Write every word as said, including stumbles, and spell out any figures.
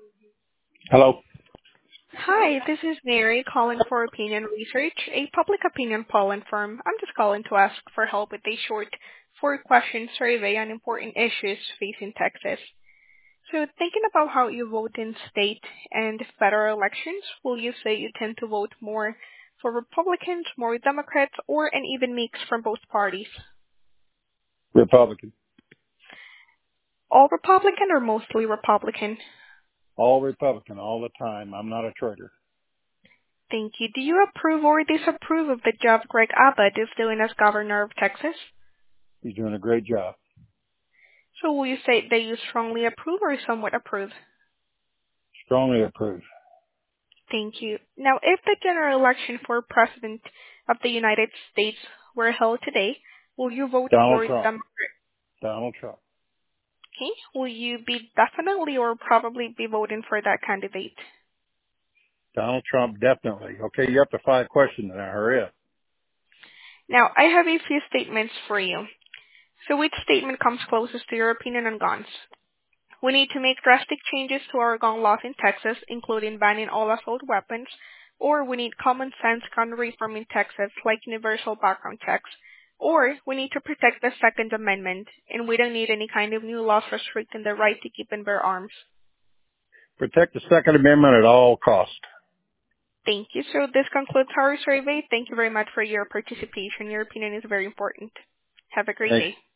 Hello. Hi, this is Mary calling for Opinion Research, a public opinion polling firm. I'm just calling to ask for help with a short four-question survey on important issues facing Texas. So thinking about how you vote in state and federal elections, will you say you tend to vote more for Republicans, more Democrats, or an even mix from both parties? Republican. All Republican or mostly Republican? All Republican all the time. I'm not a traitor. Thank you. Do you approve or disapprove of the job Greg Abbott is doing as governor of Texas? He's doing a great job. So will you say that you strongly approve or somewhat approve? Strongly approve. Thank you. Now, if the general election for President of the United States were held today, will you vote Donald for Trump. Democrat? Donald Trump. Okay. Will you be definitely or probably be voting for that candidate? Donald Trump, definitely. Okay, you up to five questions now. Hurry up. Now, I have a few statements for you. So which statement comes closest to your opinion on guns? We need to make drastic changes to our gun laws in Texas, including banning all assault weapons, or we need common sense gun reform in Texas, like universal background checks, or we need to protect the Second Amendment, and we don't need any kind of new laws restricting the right to keep and bear arms. Protect the Second Amendment at all costs. Thank you. So this concludes our survey. Thank you very much for your participation. Your opinion is very important. Have a great Thanks. day.